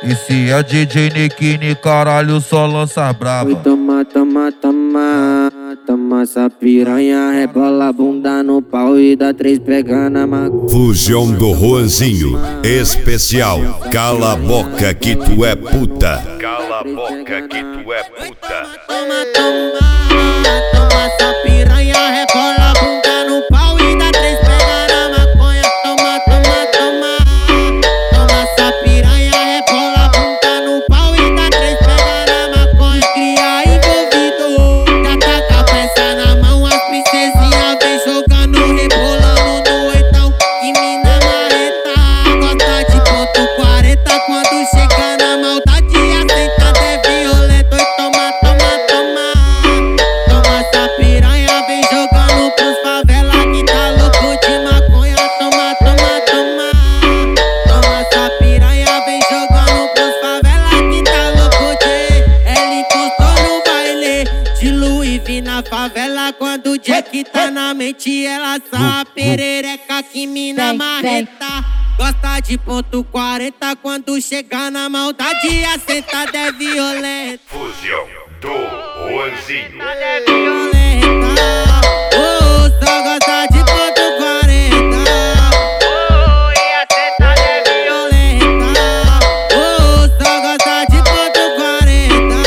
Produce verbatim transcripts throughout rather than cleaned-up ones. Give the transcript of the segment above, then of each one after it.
E se é D J Nequini, caralho, só lança braba. Oi, toma, toma, toma. Toma essa piranha, rebola a bunda no pau e dá três pega na maconha. Fusão do Juanzinho, especial. Cala a boca que tu é puta. Cala a boca que tu é puta. Toma, toma, toma essa piranha, rebola a bunda no pau e dá três pega na maconha. Toma, toma, toma. Toma essa piranha, rebola a bunda no pau e dá três pega na maconha. Cria envolvido, já tá com a peça na mão. As princesinhas vem jogando, rebolando no oitão. Que mina marreta, gosta de ponto quarenta. Quando chega na maldade, a sentada é violenta. Oi, toma, toma, toma. Toma essa piranha, vem jogando pros favela que tá louco de maconha. Toma, toma, toma. Toma essa piranha, vem jogando pros favela que tá louco de. Ela encostou no baile de Louis V na favela. Quando o Jack tá na mente, ela sabe perereca que mina marreta. Gosta de ponto quarenta, quando chega na maldade, a sentada é violenta. Fusão do Juanzinho. É violenta, oh, só gosta de ponto quarenta. Oh, e a sentada é violenta, oh, só gosta de ponto quarenta.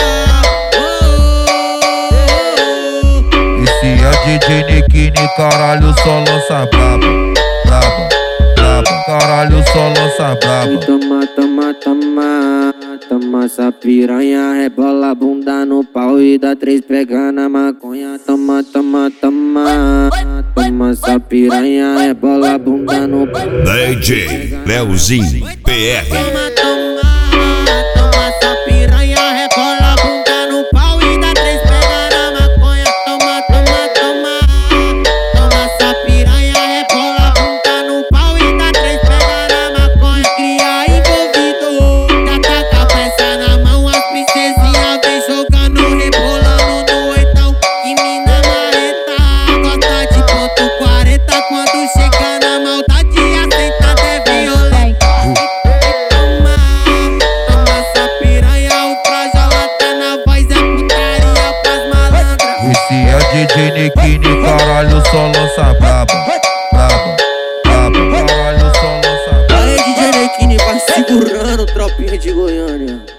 Oh, E se é D J Nequini, caralho, só lança braba. Braba, braba, caralho, só lança braba. toma, toma, toma. Toma essa piranha, rebola a bunda no pau e dá três pega na maconha. Toma, toma, toma. Toma essa piranha, rebola a bunda no pau. D J Leozinho P R. Toma, toma. Toma essa piranha, rebola a bunda no pau e dá três pega na maconha. Toma, toma, toma. Toma essa piranha, rebola a bunda no pau e dá três pega na maconha. Cria envolvido, já tá com a peça na mão. As princesinhas vem jogando, rebolando no oitão. Que mina marreta, gosta de ponto quarenta. Quando chega na maldade, a sentada é violenta. Toma, toma essa piranha, o Frajola tá na voz, é putaria pras malandras. E se é D J Nequini, caralho, só lança braba. Braba, braba, caralho, só lança braba. Aí, D J Nequini, vai segurando, tropinha de Goiânia.